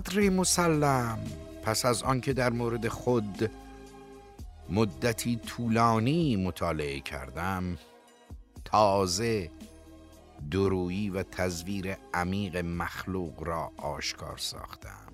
قدر مسلم پس از آن که در مورد خود مدتی طولانی مطالعه کردم، تازه درویی و تزویر عمیق مخلوق را آشکار ساختم.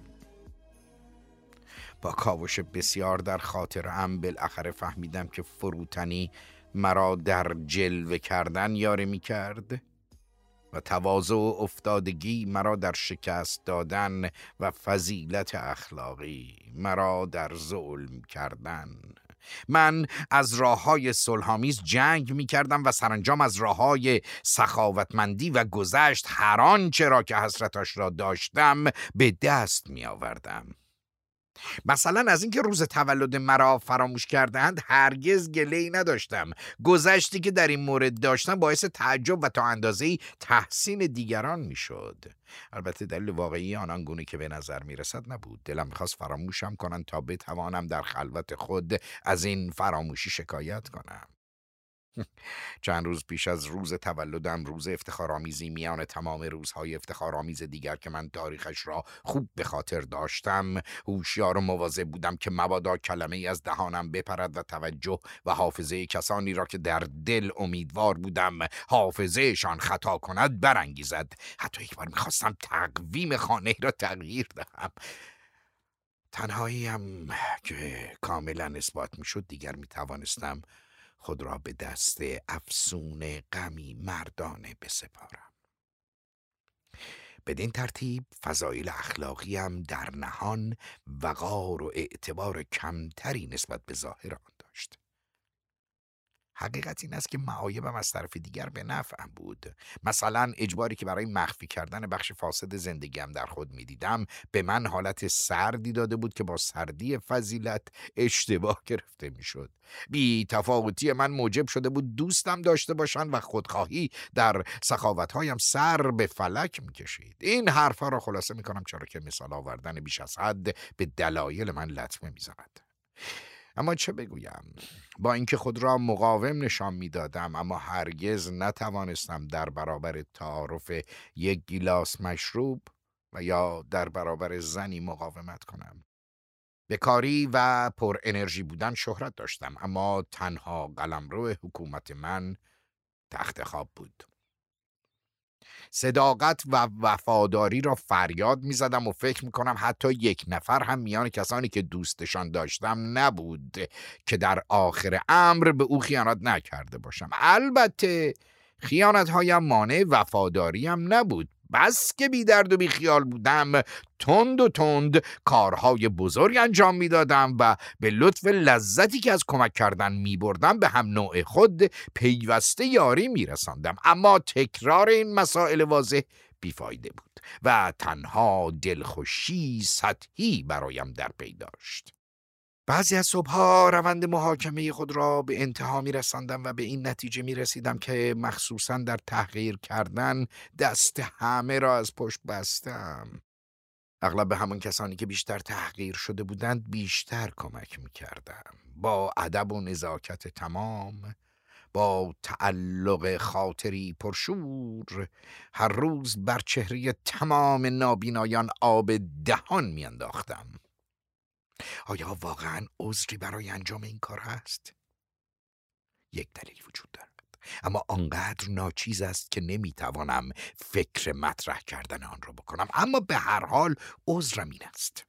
با کاوش بسیار در خاطرم بالاخره فهمیدم که فروتنی مرا در جلوه کردن یاری می کرد و تواضع و افتادگی مرا در شکست دادن و فضیلت اخلاقی مرا در ظلم کردن. من از راه‌های صلح‌آمیز جنگ می‌کردم و سرانجام از راه‌های سخاوتمندی و گذشت هر آنچه را که حسرتش را داشتم به دست می‌آوردم. مثلا از اینکه روز تولد مرا فراموش کردند هرگز گله‌ای نداشتم. گذشتی که در این مورد داشتم باعث تعجب و تا اندازه‌ای تحسین دیگران میشد. البته دلیل واقعی آن گونه که به نظر میرسد نبود. دلم میخواست فراموشم کنند تا بتوانم در خلوت خود از این فراموشی شکایت کنم. چند روز پیش از روز تولدم، روز افتخارآمیزی میان تمام روزهای افتخارآمیز دیگر که من تاریخش را خوب به خاطر داشتم، هوشیار و مواظب بودم که مبادا کلمه‌ای از دهانم بپرد و توجه و حافظه کسانی را که در دل امیدوار بودم حافظهشان خطا کند برانگیزد. حتی یک بار میخواستم تقویم خانه را تغییر دهم. تنهاییم که کاملا اثبات میشد دیگر میتوانستم خود را به دست افسون غمی مردانه بسپارم. بدین ترتیب فضایل اخلاقیم در نهان وقار و اعتبار کمتری نسبت به ظاهر آن داشت. حقیقت این است که معایبم از طرف دیگر به نفعم بود. مثلا اجباری که برای مخفی کردن بخش فاسد زندگیم در خود می‌دیدم به من حالت سردی داده بود که با سردی فضیلت اشتباه گرفته می‌شد. بی تفاوتی من موجب شده بود دوستم داشته باشند و خودخواهی در سخاوت‌هایم سر به فلک می‌کشید. این حرفا را خلاصه می‌کنم چرا که مثال آوردن بیش از حد به دلایل من لطمه می‌زند. اما چه بگویم؟ با اینکه خود را مقاوم نشان می‌دادم، اما هرگز نتوانستم در برابر تعارف یک گیلاس مشروب و یا در برابر زنی مقاومت کنم. بکاری و پر انرژی بودن شهرت داشتم، اما تنها قلمرو حکومت من تخت خواب بود. صداقت و وفاداری را فریاد می زدم و فکر می کنم حتی یک نفر هم میان کسانی که دوستشان داشتم نبود که در آخر امر به او خیانت نکرده باشم. البته خیانت هایم مانع وفاداریم نبود. بس که بی درد و بی خیال بودم، تند کارهای بزرگ انجام می دادم و به لطف لذتی که از کمک کردن می بردم به هم نوع خود پیوسته یاری می رساندم. اما تکرار این مسائل واضح بیفایده بود و تنها دلخوشی سطحی برایم در پی داشت. بعضی از صبحها روند محاکمه خود را به انتها می رساندم و به این نتیجه می رسیدم که مخصوصاً در تحقیر کردن دست همه را از پشت بستم. اغلب به همون کسانی که بیشتر تحقیر شده بودند بیشتر کمک می کردم. با ادب و نزاکت تمام، با تعلق خاطری پرشور، هر روز بر چهره تمام نابینایان آب دهان می انداختم. آیا واقعاً عذری برای انجام این کار هست؟ یک دلیل وجود دارد، اما آنقدر ناچیز است که نمیتوانم فکر مطرح کردن آن را بکنم. اما به هر حال عذرم این است: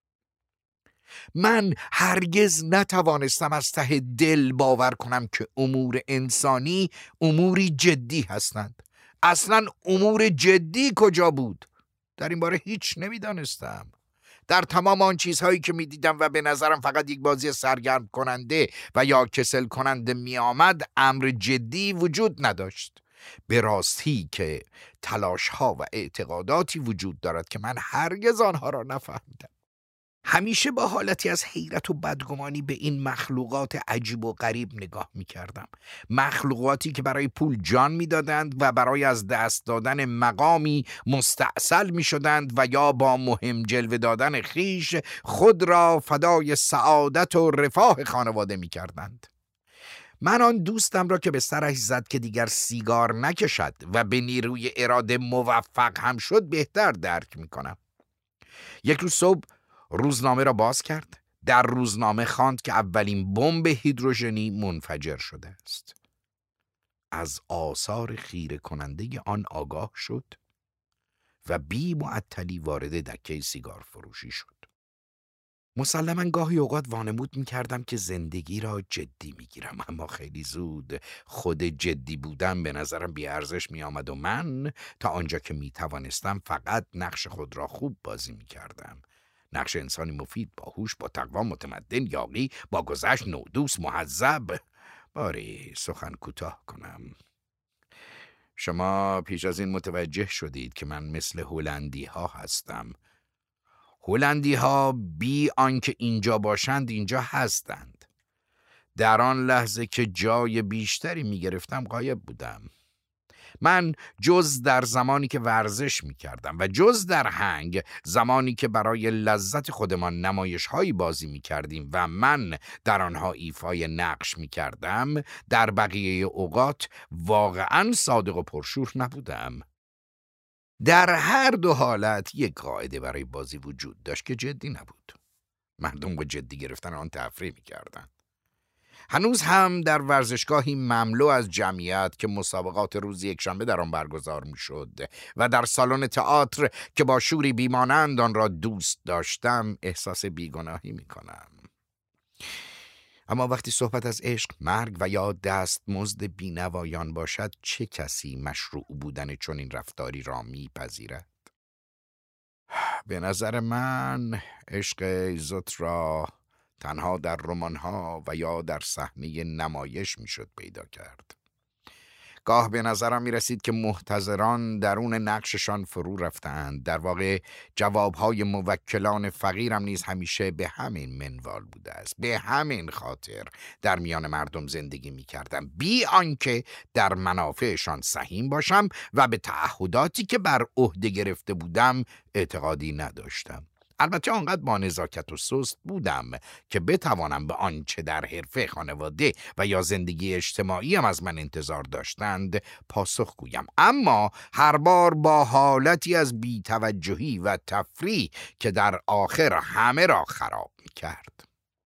من هرگز نتوانستم از ته دل باور کنم که امور انسانی اموری جدی هستند. اصلاً امور جدی کجا بود؟ در این باره هیچ نمیدانستم. در تمام آن چیزهایی که می دیدم و به نظرم فقط یک بازی سرگرم کننده و یا کسل کننده می آمد، امر جدی وجود نداشت. به راستی که تلاش ها و اعتقاداتی وجود دارد که من هرگز آنها را نفهمیدم. همیشه با حالتی از حیرت و بدگمانی به این مخلوقات عجیب و غریب نگاه می کردم. مخلوقاتی که برای پول جان می دادند و برای از دست دادن مقامی مستعسل می شدند و یا با مهم جلوه دادن خیش خود را فدای سعادت و رفاه خانواده می کردند. من آن دوستم را که به سرش زد که دیگر سیگار نکشد و به نیروی اراده موفق هم شد بهتر درک می کنم. یک روز صبح روزنامه را باز کرد. در روزنامه خواند که اولین بمب هیدروژنی منفجر شده است. از آثار خیره کننده آن آگاه شد و بی معطلی وارد دکه سیگار فروشی شد. مسلماً گاهی اوقات وانمود می‌کردم که زندگی را جدی می‌گیرم، اما خیلی زود خود جدی بودن به نظرم بی‌ارزش می‌آمد و من تا آنجا که می‌توانستم فقط نقش خود را خوب بازی می‌کردم. نقش انسانی مفید، باهوش، با تقوا، متمدن، یاغی، با گذشت، نودوست، مهذب. باری سخن کوتاه کنم. شما پیش از این متوجه شدید که من مثل هلندی‌ها هستم. هلندی‌ها بی آنکه اینجا باشند اینجا هستند. در آن لحظه که جای بیشتری می‌گرفتم غایب بودم. من جز در زمانی که ورزش می‌کردم و جز در هنگ زمانی که برای لذت خودمان نمایش‌هایی بازی می‌کردیم و من در آنها ایفای نقش می‌کردم، در بقیه اوقات واقعاً صادق و پرشور نبودم. در هر دو حالت یک قاعده برای بازی وجود داشت که جدی نبود. مردم با جدی گرفتن آن تفریح می‌کردند. هنوز هم در ورزشگاهی مملو از جمعیت که مسابقات روز یکشنبه در آن برگزار می‌شد و در سالن تئاتر که با شوری بیمانند آن را دوست داشتم احساس بیگناهی می‌کنم. اما وقتی صحبت از عشق، مرگ و یا دستمزد بینوایان باشد، چه کسی مشروع بودن چنین رفتاری را میپذیرد؟ به نظر من عشق ایزوت را تنها در رمان‌ها و یا در صحنه نمایش میشد پیدا کرد. گاه به نظرم می رسید که محتضران درون نقششان فرو رفتند. در واقع جوابهای موکلان فقیرم نیز همیشه به همین منوال بوده است. به همین خاطر در میان مردم زندگی می کردم بی آنکه در منافعشان سهیم باشم و به تعهداتی که بر عهده گرفته بودم اعتقادی نداشتم. البته آنقدر با نزاکت و سست بودم که بتوانم به آنچه در حرفه، خانواده و یا زندگی اجتماعی هم از من انتظار داشتند پاسخ گویم، اما هر بار با حالتی از بی‌توجهی و تفریح که در آخر همه را خراب می‌کرد.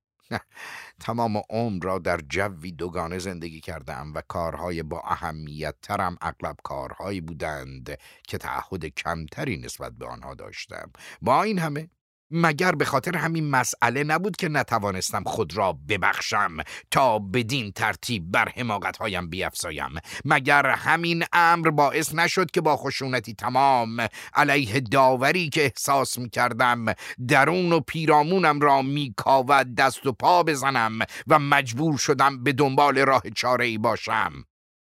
تمام عمر را در جوی دوگانه زندگی کردم و کارهای با اهمیت ترم اغلب کارهایی بودند که تعهد کمتری نسبت به آنها داشتم. با این همه مگر به خاطر همین مسئله نبود که نتوانستم خود را ببخشم تا بدین ترتیب بر حماقت‌هایم بیفزایم؟ مگر همین امر باعث نشد که با خشونتی تمام علیه داوری که احساس می‌کردم درون و پیرامونم را می‌کاود دست و پا بزنم و مجبور شدم به دنبال راه چاره‌ای باشم؟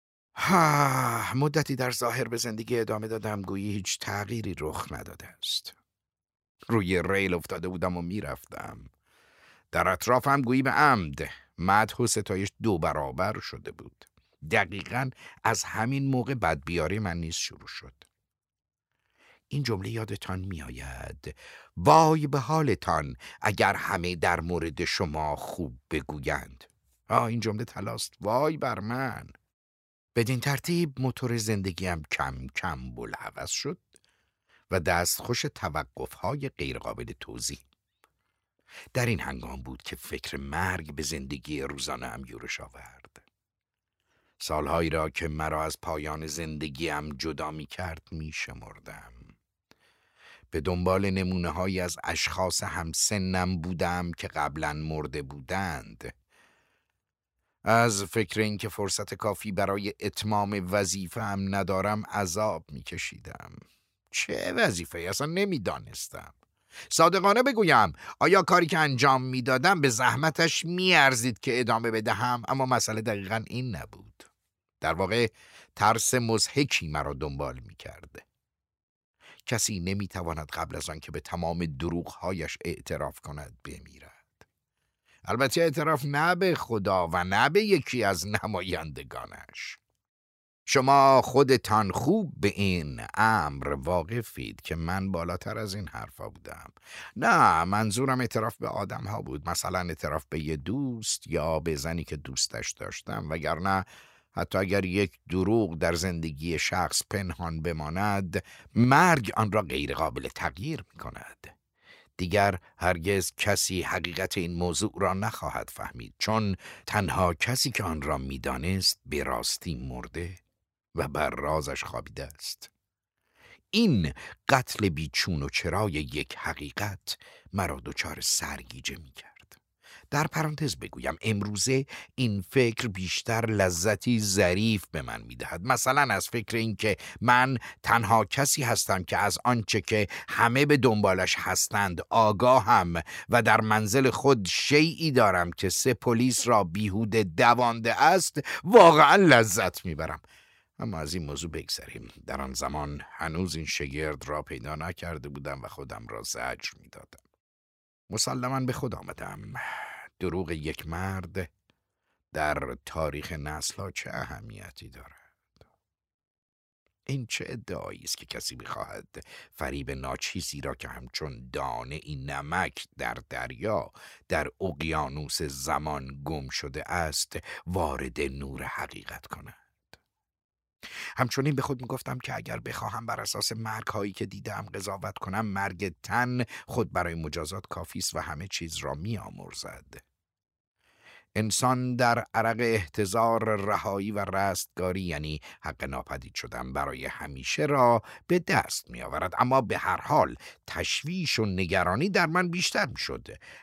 مدتی در ظاهر به زندگی ادامه دادم گویی هیچ تغییری رخ نداده است. روی ریل افتاده بودم و میرفتم. در اطرافم گویی به عمد مدح و ستایش 2 برابر شده بود. دقیقاً از همین موقع بدبیاری من نیز شروع شد. این جمله یادتان میآید: وای به حالتان اگر همه در مورد شما خوب بگویند. این جمله طلاست. وای بر من. بدین ترتیب موتور زندگیم کم کم بلهوس شد و دستخوش توقف‌های غیرقابل توضیح. در این هنگام بود که فکر مرگ به زندگی روزانه‌ام یورش آورد. سالهایی را که مرا از پایان زندگیم جدا می‌کرد می‌شمردم. به دنبال نمونه‌هایی از اشخاص همسنم بودم که قبلاً مرده بودند. از فکر اینکه فرصت کافی برای اتمام وظیفه‌ام ندارم عذاب می‌کشیدم. چه وظیفه‌ای؟ اصلا نمیدانستم. صادقانه بگویم آیا کاری که انجام میدادم به زحمتش میارزید که ادامه بدهم؟ اما مسئله دقیقاً این نبود. در واقع ترس مضحکی مرا دنبال میکرد. کسی نمیتواند قبل از آن که به تمام دروغ‌هایش اعتراف کند بمیرد. البته اعتراف نه به خدا و نه به یکی از نمایندگانش. شما خودتان خوب به این امر واقفید که من بالاتر از این حرفا بودم. نه، منظورم اعتراف به آدم ها بود. مثلا اعتراف به یه دوست یا به زنی که دوستش داشتم. وگرنه حتی اگر یک دروغ در زندگی شخص پنهان بماند، مرگ آن را غیر قابل تغییر می کند. دیگر هرگز کسی حقیقت این موضوع را نخواهد فهمید، چون تنها کسی که آن را می‌دانست به راستی مرده و بر رازش خوابیده است. این قتل بیچون و چرای یک حقیقت مرا دچار سرگیجه می‌کرد. در پرانتز بگویم امروزه این فکر بیشتر لذتی ظریف به من میدهد. مثلا از فکر این که من تنها کسی هستم که از آنچه که همه به دنبالش هستند آگاهم و در منزل خود شیئی دارم که 3 پلیس را بیهوده دوانده است، واقعا لذت میبرم. اما از این موضوع بگذریم. در آن زمان هنوز این شگرد را پیدا نکرده بودم و خودم را زجر میدادم. مسلماً به خود آمدم. دروغ یک مرد در تاریخ نسل‌ها چه اهمیتی دارد؟ این چه ادعایی است که کسی بخواهد فریب ناچیزی را که همچون دانه این نمک در دریا در اقیانوس زمان گم شده است وارد نور حقیقت کند. همچنین به خود میگفتم که اگر بخواهم بر اساس مرگ‌هایی که دیدم قضاوت کنم، مرگ تن خود برای مجازات کافی است و همه چیز را می‌آمرزد. انسان در عرق احتضار رهایی و رستگاری، یعنی حق ناپدید شدن برای همیشه، را به دست می آورد. اما به هر حال تشویش و نگرانی در من بیشتر می شد.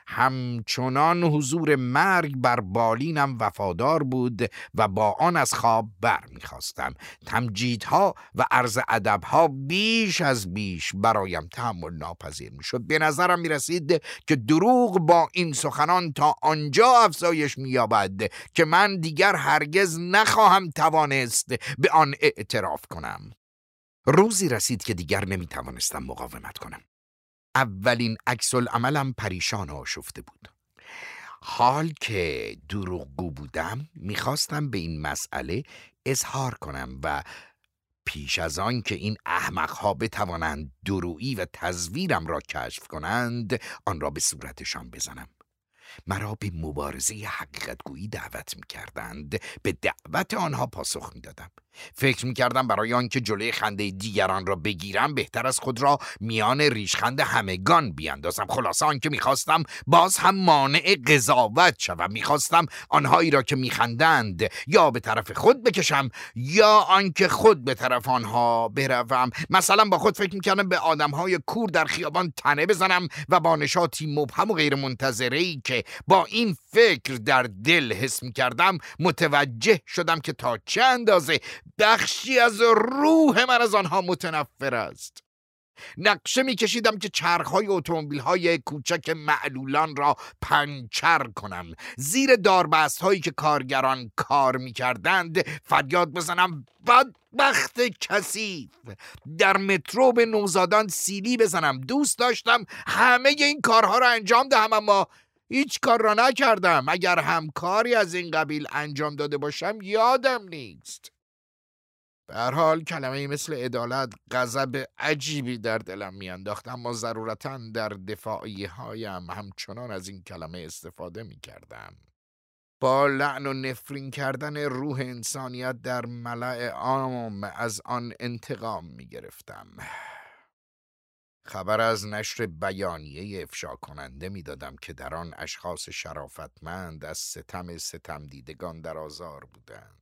همچنان حضور مرگ بر بالینم وفادار بود و با آن از خواب بر می خواستم. تمجیدها و عرض ادبها بیش از بیش برایم تحمل ناپذیر می شد. به نظرم می رسید که دروغ با این سخنان تا آنجا افزایش می‌یابد که من دیگر هرگز نخواهم توانست به آن اعتراف کنم. روزی رسید که دیگر نمی‌توانستم مقاومت کنم. اولین عکس‌العملم پریشان و آشفته بود. حال که دروغگو بودم، می‌خواستم به این مسئله اظهار کنم و پیش از آن که این احمق‌ها بتوانند درویی و تزویرم را کشف کنند، آن را به صورتشان بزنم. مرا به مبارزه حقیقتگویی دعوت می‌کردند. به دعوت آنها پاسخ می‌دادم. فکر می‌کردم برای آنکه جلوی خنده دیگران را بگیرم بهتر از خود را میان ریشخند همگان بیاندازم. خلاصه آنکه می‌خواستم باز هم مانع قضاوت شوم. می‌خواستم آنهایی را که می‌خندند یا به طرف خود بکشم یا آنکه خود به طرف آنها بروم. مثلا با خود فکر می‌کردم به آدم‌های کور در خیابان تنه بزنم و با نشاطی مبهم و غیر منتظره‌ای که با این فکر در دل حس می‌کردم متوجه شدم که تا چه اندازه بخشی از روح من از آنها متنفر است. نقشه می‌کشیدم که چرخ‌های اتومبیل‌های کوچک معلولان را پنچر کنم. زیر داربست‌هایی که کارگران کار می‌کردند فریاد بزنم بدبخت کثیف. در مترو به نوزادان سیلی بزنم. دوست داشتم همه این کارها را انجام دهم، اما هیچ کار را نکردم. اگر هم کاری از این قبیل انجام داده باشم یادم نیست. به هر حال کلمه‌ای مثل عدالت غضب عجیبی در دلم میانداخت، اما ضرورتاً در دفاعیه‌هایم همچنان از این کلمه استفاده می‌کردم. با لعن و نفرین کردن روح انسانیت در ملأ عام از آن انتقام می‌گرفتم. خبر از نشر بیانیه افشا کننده می‌دادم که در آن اشخاص شرافتمند از ستم دیدگان در آزار بودند.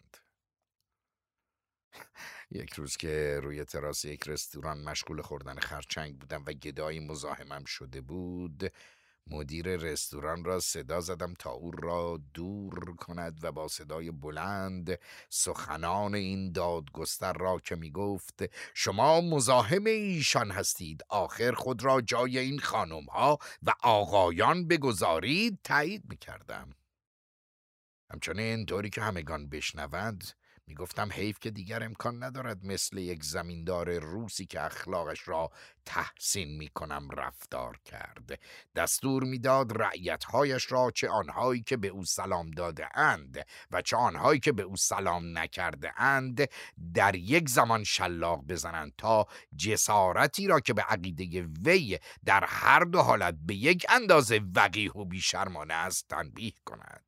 یک روز که روی تراس یک رستوران مشغول خوردن خرچنگ بودم و گدایی مزاحمم شده بود، مدیر رستوران را صدا زدم تا او را دور کند و با صدای بلند سخنان این دادگستر را که می گفت شما مزاحم ایشان هستید، آخر خود را جای این خانم ها و آقایان بگذارید، تایید می کردم. همچنین طوری که همگان بشنوند می گفتم حیف که دیگر امکان ندارد مثل یک زمیندار روسی که اخلاقش را تحسین می کنم رفتار کرد. دستور می داد رعیتهایش را، چه آنهایی که به او سلام داده اند و چه آنهایی که به او سلام نکرده اند، در یک زمان شلاق بزنند تا جسارتی را که به عقیده وی در هر دو حالت به یک اندازه وقیح و بیشرمانه است تنبیه کند.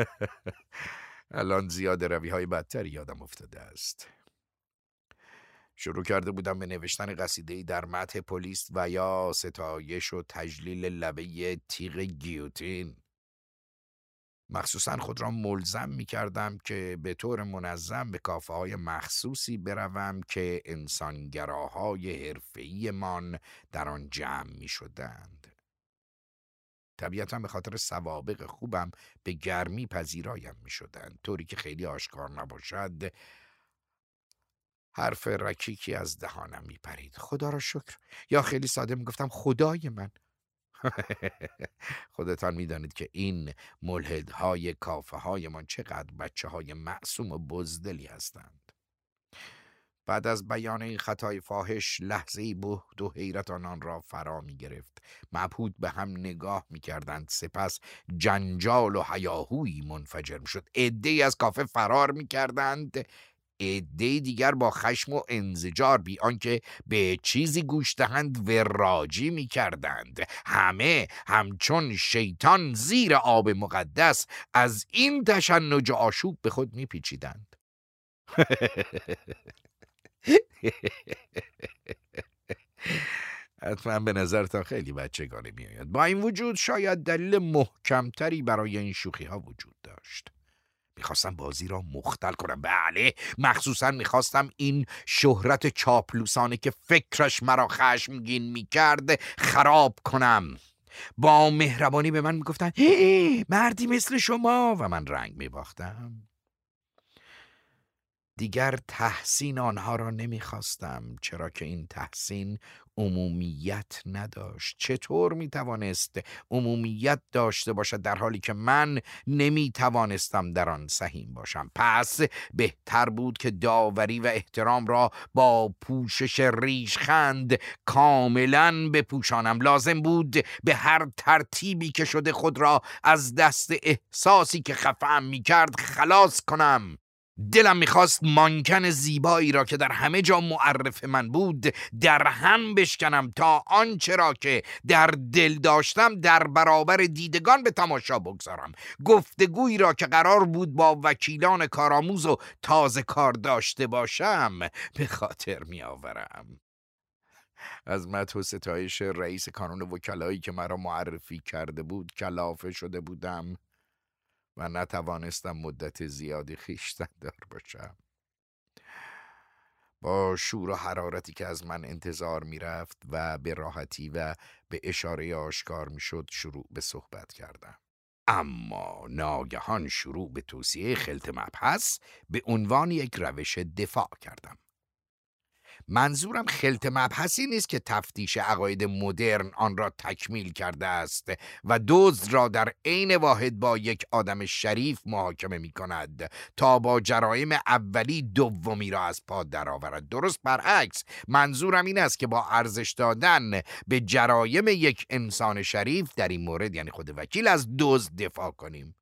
الان زیاد رویهای بدتری یادم افتاده است. شروع کرده بودم به نوشتن قصیده‌ای در مدح پلیس و یا ستایش و تجلیل لبه تیغ گیوتین. مخصوصا خود را ملزم می کردم که به طور منظم به کافه‌های مخصوصی بروم که انسانگراهای حرفه‌ای من در آن جمع می شدند. طبیعتا به خاطر سوابق خوبم به گرمی پذیرایم می شدند، طوری که خیلی آشکار نباشد. حرف رکیکی از دهانم می پرید. خدا را شکر. یا خیلی ساده می گفتم خدای من. خودتان می دانید که این ملحدهای کافه های من چقدر بچه های معصوم و بزدلی هستند. بعد از بیان این خطای فاحش لحظه‌ای بهت و حیرت آنان را فرا می گرفت. مبهوت به هم نگاه می کردند. سپس جنجال و هیاهویی منفجر می شد. عده‌ای از کافه فرار می کردند، عده دیگر با خشم و انزجار بی آنکه به چیزی گوش دهند وراجی می کردند. همه همچون شیطان زیر آب مقدس از این تشنج و آشوب به خود می پیچیدند. حتما به نظرتان خیلی بچگانه می آید. با این وجود شاید دلیل محکمتری برای این شوخی ها وجود داشت. میخواستم بازی را مختل کنم. بله، مخصوصا میخواستم این شهرت چاپلوسانه که فکرش مرا خشمگین میکرد خراب کنم. با مهربانی به من میگفتن مردی مثل شما و من رنگ میباختم. دیگر تحسین آنها را نمیخواستم، چرا که این تحسین عمومیت نداشت. چطور میتوانست عمومیت داشته باشد در حالی که من نمیتوانستم در آن سهیم باشم؟ پس بهتر بود که داوری و احترام را با پوشش ریشخند کاملا بپوشانم. لازم بود به هر ترتیبی که شده خود را از دست احساسی که خفه‌ام میکرد خلاص کنم. دلم میخواست مانکن زیبایی را که در همه جا معرف من بود در هم بشکنم تا آنچه را که در دل داشتم در برابر دیدگان به تماشا بگذارم. گفتگویی را که قرار بود با وکیلان کارآموز و تازه کار داشته باشم به خاطر میآورم. از مدح و ستایش رئیس کانون وکلایی که مرا معرفی کرده بود کلافه شده بودم و نتوانستم مدت زیادی خویشتن‌دار باشم. با شور و حرارتی که از من انتظار می‌رفت و به راحتی و به اشاره آشکار می‌شد شروع به صحبت کردم. اما ناگهان شروع به توصیه خلط مبحث به عنوان یک روش دفاع کردم. منظورم خلط مبحثی نیست که تفتیش عقاید مدرن آن را تکمیل کرده است و دزد را در عین واحد با یک آدم شریف محاکمه می کند تا با جرایم اولی دومی را از پا درآورد. درست برعکس، منظورم این است که با ارزش دادن به جرایم یک انسان شریف در این مورد، یعنی خود وکیل، از دزد دفاع کنیم.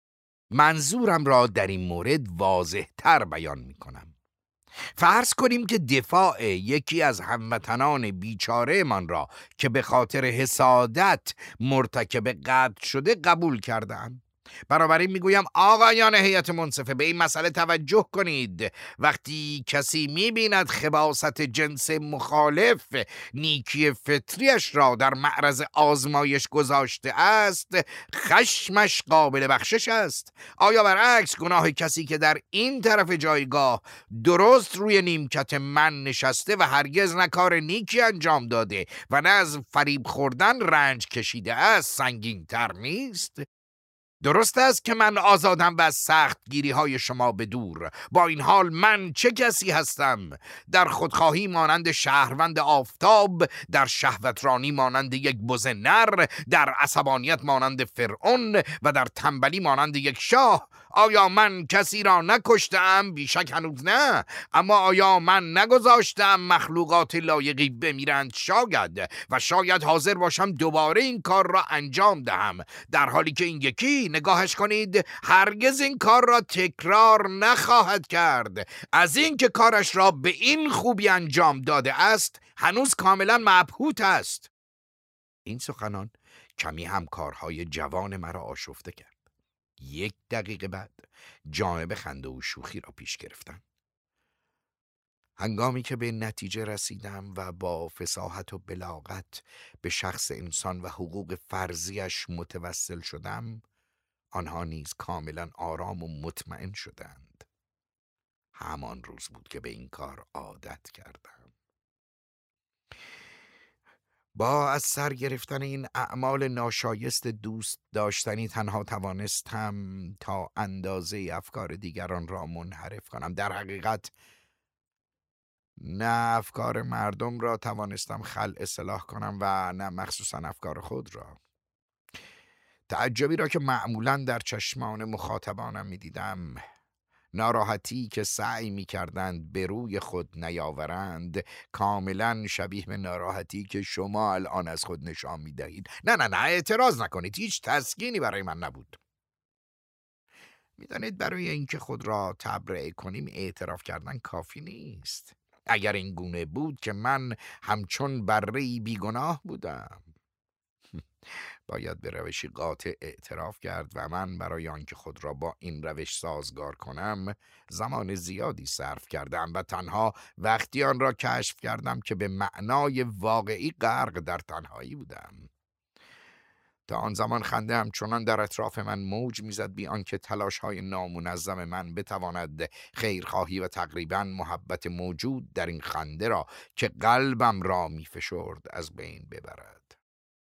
منظورم را در این مورد واضح تر بیان می کنم. فرض کنیم که دفاع یکی از هموطنان بیچاره من را که به خاطر حسادت مرتکب قتل شده قبول کردم. بنابراین میگویم آقایان هیئت منصفه به این مسئله توجه کنید. وقتی کسی میبیند خباثت جنس مخالف نیکی فطریش را در معرض آزمایش گذاشته است، خشمش قابل بخشش است. آیا برعکس گناه کسی که در این طرف جایگاه درست روی نیمکت من نشسته و هرگز نه کار نیکی انجام داده و نه از فریب خوردن رنج کشیده است سنگین تر نیست؟ درست است که من آزادم و از سختگیری های شما به دور. با این حال من چه کسی هستم؟ در خودخواهی مانند شهروند آفتاب، در شهوترانی مانند یک بز نر، در عصبانیت مانند فرعون و در تنبلی مانند یک شاه. آیا من کسی را نکشتم؟ بیشک هنوز نه. اما آیا من نگذاشتم مخلوقات لایقی بمیرند؟ شاید، و شاید حاضر باشم دوباره این کار را انجام دهم، در حالی که این یکی، نگاهش کنید، هرگز این کار را تکرار نخواهد کرد. از این که کارش را به این خوبی انجام داده است هنوز کاملا مبهوت است. این سخنان کمی هم کارهای جوان مرا آشفته کرد. 1 دقیقه بعد جانب خنده و شوخی را پیش گرفتم. هنگامی که به نتیجه رسیدم و با فصاحت و بلاغت به شخص انسان و حقوق فرضیش متوسل شدم، آنها نیز کاملا آرام و مطمئن شدند. همان روز بود که به این کار عادت کردم. با از سر گرفتن این اعمال ناشایست دوست داشتنی تنها توانستم تا اندازه افکار دیگران را منحرف کنم. در حقیقت نه افکار مردم را توانستم خلع اصلاح کنم و نه مخصوصا افکار خود را. تعجبی را که معمولا در چشمان مخاطبانم می دیدم، ناراحتی که سعی می کردند به روی خود نیاورند، کاملا شبیه به ناراحتی که شما الان از خود نشان می دهید. نه اعتراض نکنید، هیچ تسکینی برای من نبود. میدانید برای اینکه خود را تبرئه کنیم اعتراف کردن کافی نیست. اگر این گونه بود که من همچون بره‌ای بیگناه بودم. باید به روشی قاطع اعتراف کرد و من برای آنکه خود را با این روش سازگار کنم زمان زیادی صرف کردم و تنها وقتی آن را کشف کردم که به معنای واقعی غرق در تنهایی بودم. تا آن زمان خنده همچنان در اطراف من موج میزد، بی آنکه تلاش‌های نامنظم من بتواند خیرخواهی و تقریباً محبت موجود در این خنده را که قلبم را میفشرد از بین ببرد.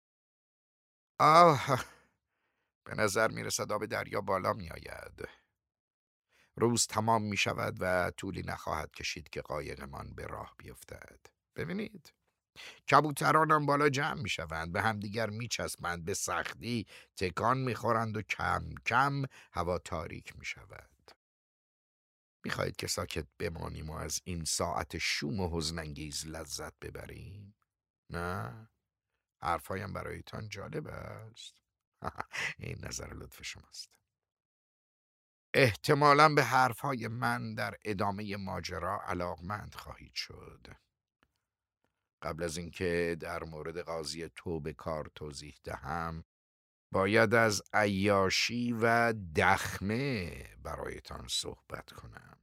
به نظر میرسد آب دریا بالا میآید. روز تمام می شود و طولی نخواهد کشید که قایقمان به راه بیفتد. ببینید، کبوترانم بالا جمع می شوند، به همدیگر می چسبند، به سختی تکان می خورند و کم کم هوا تاریک می شود. می خواهید که ساکت بمانیم و از این ساعت شوم و حزن‌انگیز لذت ببریم؟ نه؟ حرفایم برایتان جالب است؟ این نظر لطف شماست. احتمالاً به حرفهای من در ادامه ماجرا علاقمند خواهید شد. قبل از اینکه در مورد قاضی توبه‌کار توضیح دهم، باید از عیاشی و دخمه برایتان صحبت کنم.